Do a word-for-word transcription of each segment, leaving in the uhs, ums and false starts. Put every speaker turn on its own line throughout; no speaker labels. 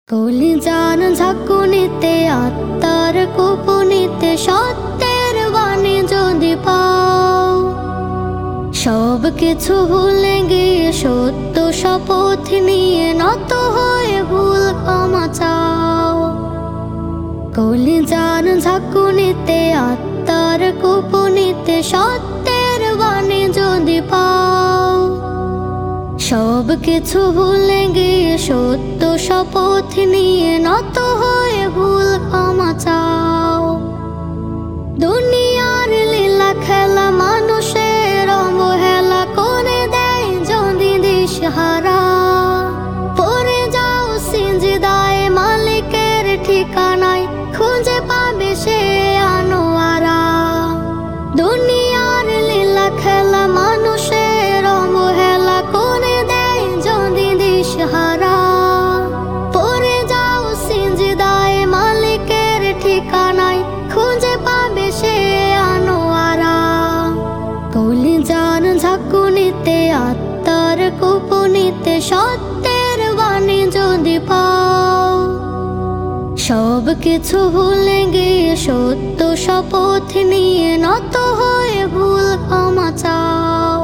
কলিজান ঝাঁকুনিতে আত্মার কুপুনিতে সত্যের বাণী যদি পাও, সব কিছু ভুলে গিয়ে সত্য শপথ নিয়ে নত হয়ে ভুল ক্ষমা চাও। কলিজান ঝাঁকুনিতে আত্মার কুপুনিতে সত্যের বাণী যদি পাও, সব কিছু ভুলে গিয়ে সত্য শপথ নিয়ে নত হয়ে ভুল ক্ষমা চাও। দুনিয়ার লীলা খেলা মানুষের অবহেলা করে দেয় যদি দিশহারা, পড়ে যাও সিজদায় মালিকের ঠিকানায় খুঁজে পাবে সে আনোয়ারা। দুনিয়ার লীলা খেলা মানুষের অবহেলা করে দেয় যদি দিশহারা, পড়ে যাও সিজদায় মালিকের ঠিকানায় খুঁজে পাবে সে আনোয়ারা। কলিজান ঝাঁকুনিতে আত্মার কুপুনিতে সত্যের বাণী যদি পাও, সব কিছু ভুলে গিয়ে সত্য শপথ নিয়ে নত হয়ে ভুল ক্ষমা চাও।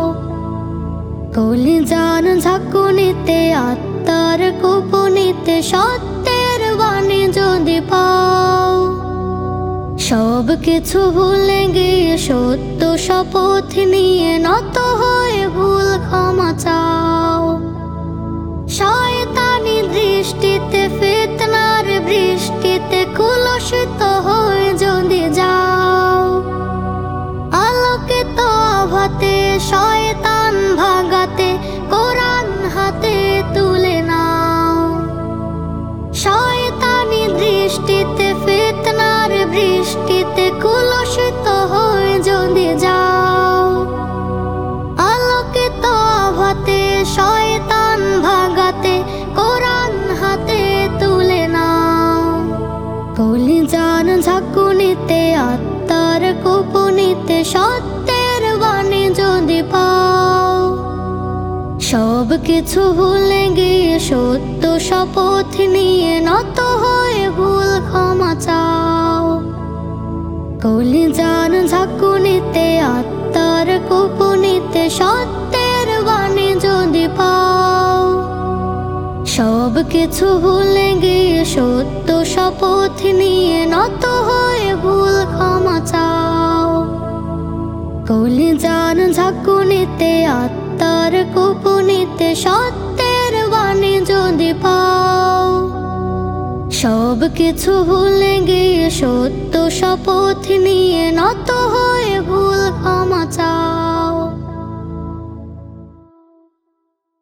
কলিজান ঝাঁকুনিতে আত্মার কুপুনিতে সত্যের বাণী যদি পাও, সব কিছু ভুলে গিয়ে সত্য শপথ নিয়ে নত হয়ে ভুল ক্ষমা চাও। শয়তানি দৃষ্টিতে ফিতনার বৃষ্টিতে কুলসিত হয়ে যদি যাও, আলোকিত আভাতে শয়তান ভাগাতে কোরআন হাতে তুলে নাও। শয়তানি দৃষ্টিতে ফিতনার বৃষ্টিতে কুলসিত হয়ে যদি যাও, আলোকিত আভাতে শয়তান ভাগাতে কোরআন হাতে তুলে নাও। কলিজান ঝাঁকুনিতে আত্মার কুপুনিতে সত্যের বাণী যদি পাও, সব কিছু ভুলে গিয়ে সত্য শপথ নিয়ে নত হয়ে ভুল ক্ষমা চাও। কলিজান ঝাঁকুনিতে আত্মার কুপুনিতে সত্যের বাণী যদি পাও, সব কিছু ভুলে গিয়ে সত্য শপথ নিয়ে নত হয়ে ভুল ক্ষমা চাও। কলিজান ঝাঁকুনিতে আত্মার কুপুনিতে সত্যের বাণী যদি পাও, সব কিছু ভুলে গিয়ে সত্য শপথ নিয়ে নত হয়ে ভুল ক্ষমা চাও।